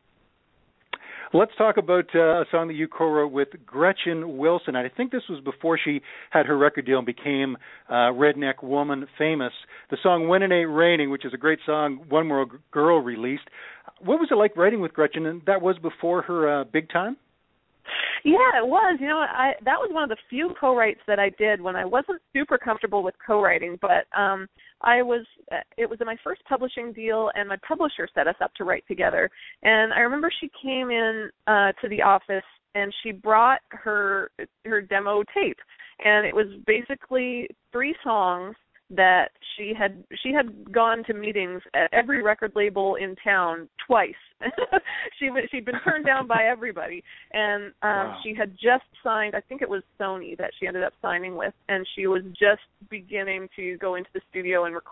Let's talk about uh, a song that you co-wrote with Gretchen Wilson. I think this was before she had her record deal and became uh, Redneck Woman famous. The song When It Ain't Raining, which is a great song, One More Girl released. What was it like writing with Gretchen? And that was before her uh, big time? Yeah, it was. You know, I that was one of the few co-writes that I did when I wasn't super comfortable with co-writing, but um, I was. It was my first publishing deal, and my publisher set us up to write together. And I remember she came in uh, to the office, and she brought her her demo tape, and it was basically three songs that she had she had gone to meetings at every record label in town twice. she she'd been turned down by everybody, and um, wow. she had just signed. I think it was Sony that she ended up signing with, and she was just beginning to go into the studio and record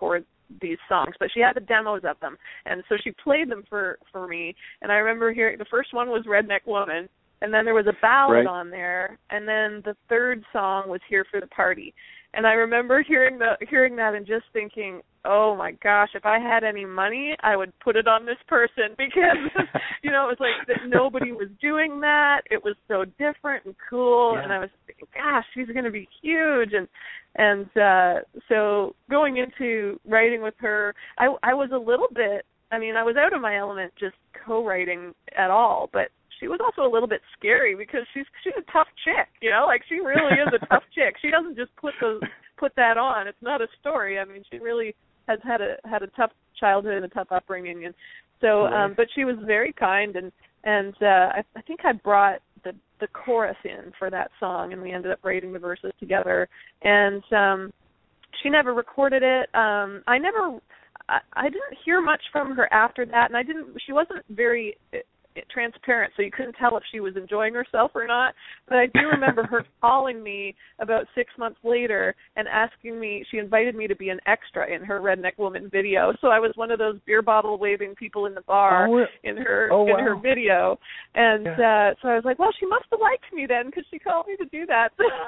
these songs, but she had the demos of them, and so she played them for for me. And I remember hearing the first one was Redneck Woman, and then there was a ballad right. on there, and then the third song was Here for the Party. And I remember hearing the hearing that and just thinking, oh my gosh, if I had any money, I would put it on this person, because you know, it was like that nobody was doing that. It was so different and cool, yeah. and I was thinking, gosh, she's going to be huge. And and uh, so going into writing with her, I I was a little bit. I mean, I was out of my element just co-writing at all, but she was also a little bit scary because she's she's a tough chick, you know, like she really is a tough chick. She doesn't just put those put that on. It's not a story. I mean, she really has had a had a tough childhood and a tough upbringing, and so. Right. Um, but she was very kind, and and uh, I, I think I brought the the chorus in for that song, and we ended up writing the verses together. And um, she never recorded it. Um, I never. I, I didn't hear much from her after that, and I didn't. She wasn't very transparent, so you couldn't tell if she was enjoying herself or not. But I do remember her calling me about six months later and asking me, she invited me to be an extra in her Redneck Woman video. So I was one of those beer bottle waving people in the bar oh, in her oh, in wow. her video. And yeah. uh, so I was like, well, she must have liked me then, because she called me to do that.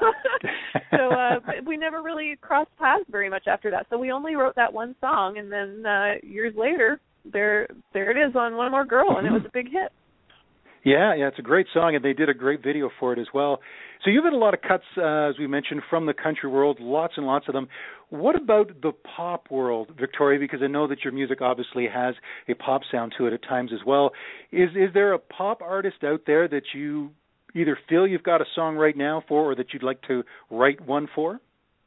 so uh, we never really crossed paths very much after that. So we only wrote that one song, and then uh, years later, there there it is on One More Girl, and it was a big hit. Yeah, yeah, it's a great song, and they did a great video for it as well. So you've had a lot of cuts, uh, as we mentioned, from the country world, lots and lots of them. What about the pop world, Victoria? Because I know that your music obviously has a pop sound to it at times as well. Is is there a pop artist out there that you either feel you've got a song right now for, or that you'd like to write one for?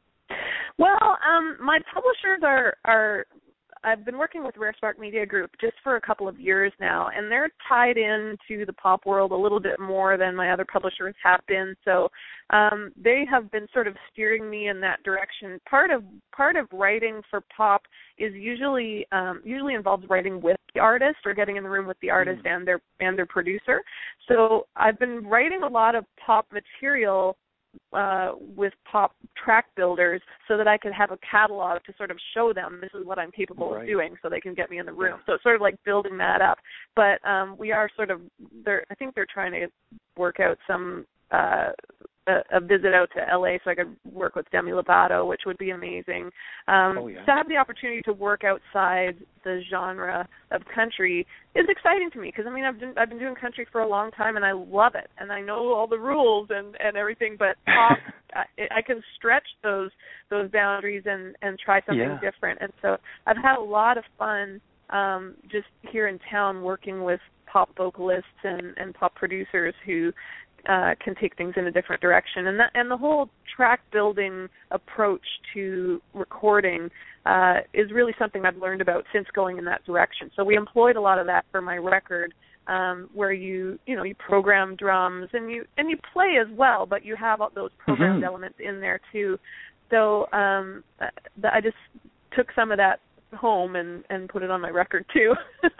Well, um, my publishers are are. I've been working with Rare Spark Media Group just for a couple of years now, and they're tied into the pop world a little bit more than my other publishers have been. So um, they have been sort of steering me in that direction. Part of part of writing for pop is usually um, usually involves writing with the artist or getting in the room with the artist mm. and their and their producer. So I've been writing a lot of pop material Uh, with pop track builders so that I could have a catalog to sort of show them this is what I'm capable right. of doing, so they can get me in the room. So it's sort of like building that up. But um, we are sort of, they're, I think they're trying to work out some, uh, a, a visit out to L A so I could work with Demi Lovato, which would be amazing. Um, oh, yeah. To have the opportunity to work outside the genre of country is exciting to me, because I mean I've been I've been doing country for a long time and I love it, and I know all the rules and, and everything. But pop, I, I can stretch those those boundaries and, and try something yeah. different. And so I've had a lot of fun um, just here in town working with pop vocalists and, and pop producers who uh, can take things in a different direction. And that, and the whole track building approach to recording uh, is really something I've learned about since going in that direction. So we employed a lot of that for my record, um, where you you know you program drums and you and you play as well, but you have all those programmed mm-hmm. elements in there too. So um, I just took some of that home and, and put it on my record too.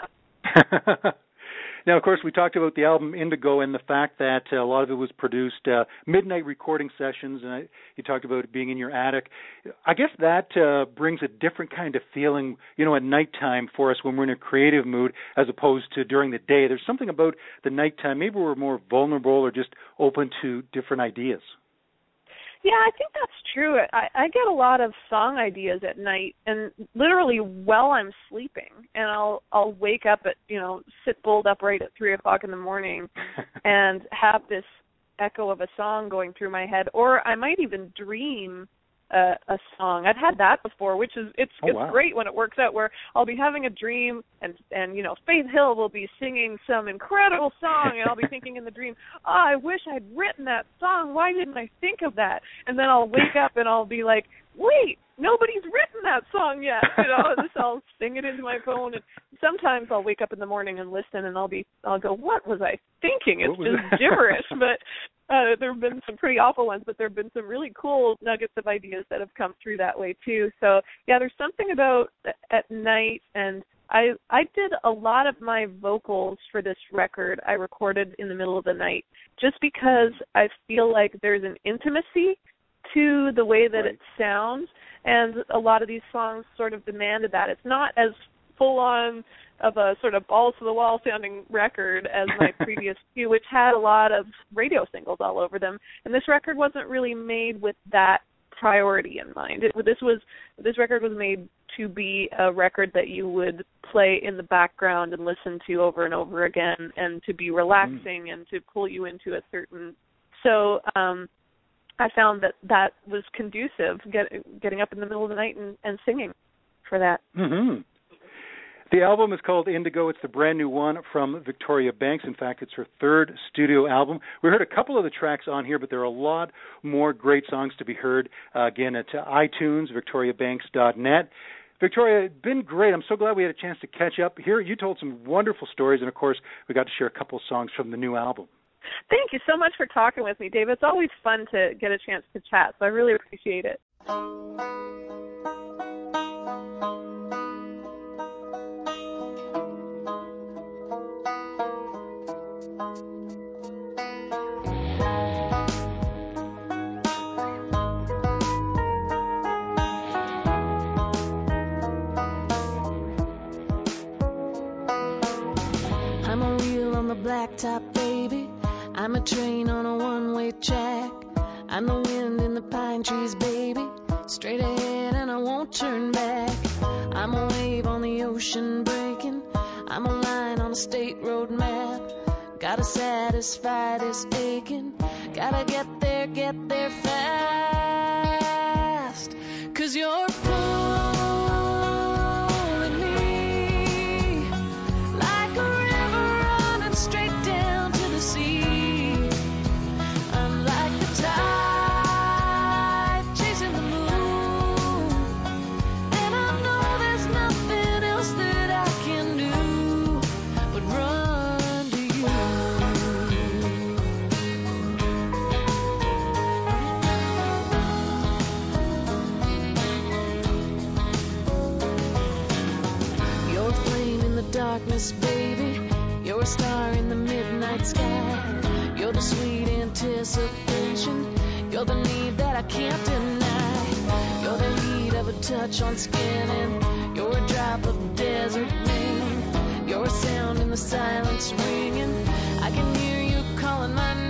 Now, of course, we talked about the album Indigo and the fact that uh, a lot of it was produced uh, midnight recording sessions, and I, you talked about it being in your attic. I guess that uh, brings a different kind of feeling, you know, at nighttime for us when we're in a creative mood as opposed to during the day. There's something about the nighttime. Maybe we're more vulnerable or just open to different ideas. Yeah, I think that's true. I, I get a lot of song ideas at night, and literally while I'm sleeping, and I'll I'll wake up at you know sit bolt upright at three o'clock in the morning, and have this echo of a song going through my head, or I might even dream a, a song. I've had that before, which is it's oh, it's wow. great when it works out. Where I'll be having a dream, and and you know Faith Hill will be singing some incredible song, and I'll be thinking in the dream, oh, I wish I'd written that song. Why didn't I think of that? And then I'll wake up and I'll be like, wait, nobody's written that song yet. You know, and so I'll sing it into my phone. And sometimes I'll wake up in the morning and listen, and I'll be I'll go, what was I thinking? It's just gibberish, but. Uh, there have been some pretty awful ones, but there have been some really cool nuggets of ideas that have come through that way too. So yeah, there's something about at night, and I I did a lot of my vocals for this record. I recorded in the middle of the night, just because I feel like there's an intimacy to the way that right. it sounds, and a lot of these songs sort of demanded that. It's not as full-on of a sort of balls-to-the-wall sounding record as my previous few, which had a lot of radio singles all over them, and this record wasn't really made with that priority in mind. It, this was this record was made to be a record that you would play in the background and listen to over and over again, and to be relaxing mm. and to pull you into a certain. So um, I found that that was conducive, get, getting up in the middle of the night and, and singing for that. Mm-hmm. The album is called Indigo. It's the brand new one from Victoria Banks. In fact, it's her third studio album. We heard a couple of the tracks on here, but there are a lot more great songs to be heard. Uh, again, at uh, iTunes, victoria banks dot net. Victoria, it's been great. I'm so glad we had a chance to catch up here. You told some wonderful stories, and, of course, we got to share a couple of songs from the new album. Thank you so much for talking with me, Dave. It's always fun to get a chance to chat, so I really appreciate it. Blacktop, baby. I'm a train on a one-way track. I'm the wind in the pine trees, baby. Straight ahead and I won't turn back. I'm a wave on the ocean breaking. I'm a line on a state road map. Gotta satisfy this aching. Gotta get there, get there fast. 'Cause you're pulling me like a river running straight down to the sea. I'm like the tide chasing the moon, and I know there's nothing else that I can do but run to you. You're a flame in the darkness, baby. You're a star in the midnight sky. You're the sweet anticipation. You're the need that I can't deny. You're the heat of a touch on skin, and you're a drop of desert rain. You're a sound in the silence ringing. I can hear you calling my name.